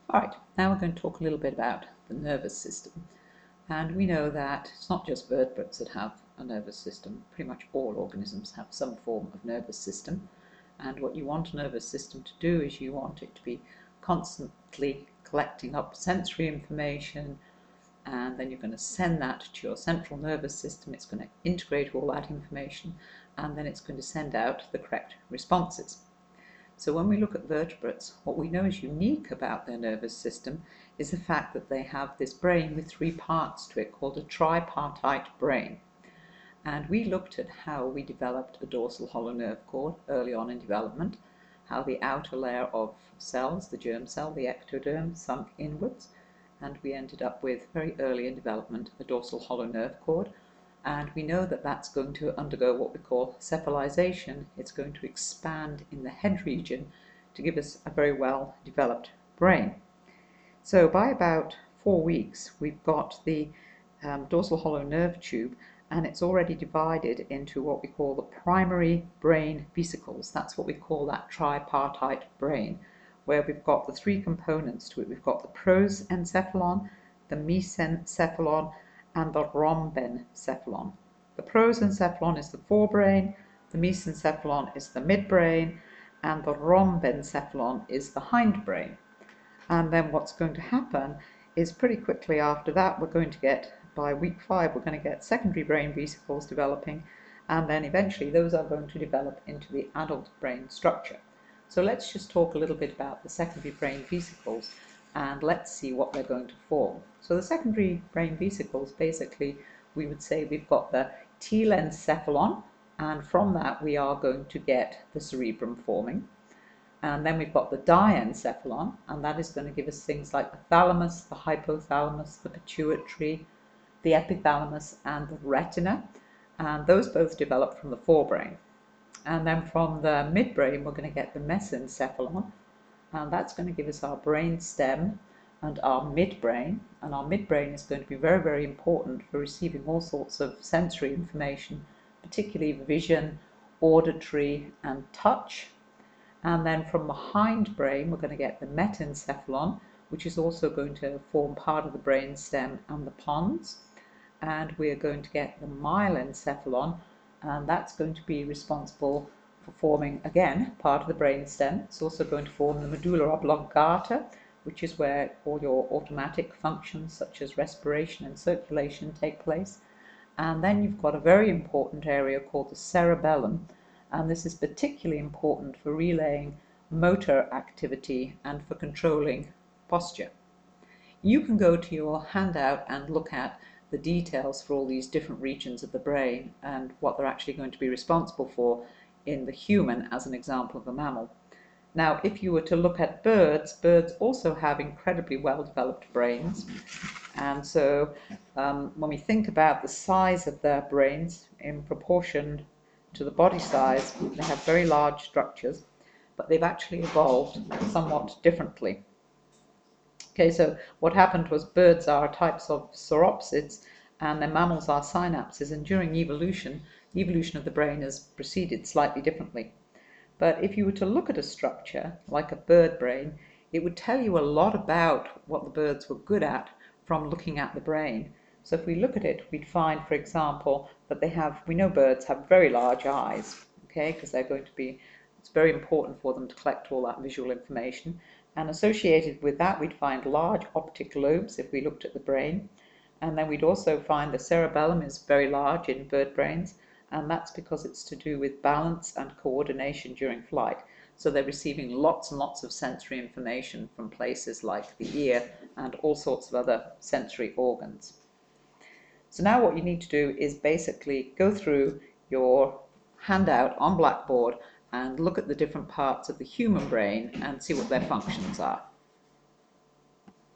Alright, now we're going to talk a little bit about the nervous system. And we know that it's not just vertebrates that have a nervous system. Pretty much all organisms have some form of nervous system. And what you want a nervous system to do is you want it to be constantly collecting up sensory information, and then you're going to send that to your central nervous system. It's going to integrate all that information, and then it's going to send out the correct responses. So when we look at vertebrates, what we know is unique about their nervous system is the fact that they have this brain with three parts to it called a tripartite brain. And we looked at how we developed a dorsal hollow nerve cord early on in development, how the outer layer of cells, the germ cell, the ectoderm, sunk inwards, and we ended up with, very early in development, a dorsal hollow nerve cord. And we know that that's going to undergo what we call cephalization. It's going to expand in the head region to give us a very well developed brain. So by about 4 weeks, we've got the dorsal hollow nerve tube, and it's already divided into what we call the primary brain vesicles. That's what we call that tripartite brain, where we've got the three components to it. We've got the prosencephalon, the mesencephalon, and the rhombencephalon. The prosencephalon is the forebrain, the mesencephalon is the midbrain, and the rhombencephalon is the hindbrain. And then what's going to happen is pretty quickly after that, we're going to get, by week 5, we're going to get secondary brain vesicles developing, and then eventually those are going to develop into the adult brain structure. So let's just talk a little bit about the secondary brain vesicles, and let's see what they're going to form. So the secondary brain vesicles, basically, we would say we've got the telencephalon, and from that we are going to get the cerebrum forming. And then we've got the diencephalon, and that is going to give us things like the thalamus, the hypothalamus, the pituitary, the epithalamus, and the retina. And those both develop from the forebrain. And then from the midbrain, we're going to get the mesencephalon, and that's going to give us our brain stem and our midbrain. And our midbrain is going to be very, very important for receiving all sorts of sensory information, particularly vision, auditory, and touch. And then from the hindbrain, we're going to get the metencephalon, which is also going to form part of the brain stem and the pons. And we're going to get the myelencephalon, and that's going to be responsible for forming, again, part of the brain stem. It's also going to form the medulla oblongata, which is where all your automatic functions such as respiration and circulation take place. And then you've got a very important area called the cerebellum, and this is particularly important for relaying motor activity and for controlling posture. You can go to your handout and look at the details for all these different regions of the brain and what they're actually going to be responsible for in the human as an example of a mammal. Now, if you were to look at birds, birds also have incredibly well-developed brains. And so when we think about the size of their brains in proportion to the body size, they have very large structures, but they've actually evolved somewhat differently. Okay, so what happened was birds are types of sauropsids, and then mammals are synapses, and during evolution, the evolution of the brain has proceeded slightly differently. But if you were to look at a structure like a bird brain, it would tell you a lot about what the birds were good at from looking at the brain. So if we look at it, we'd find, for example, that we know birds have very large eyes, okay, because they're going to be, it's very important for them to collect all that visual information. And associated with that, we'd find large optic lobes if we looked at the brain. And then we'd also find the cerebellum is very large in bird brains, and that's because it's to do with balance and coordination during flight. So they're receiving lots and lots of sensory information from places like the ear and all sorts of other sensory organs. So now what you need to do is basically go through your handout on Blackboard and look at the different parts of the human brain and see what their functions are.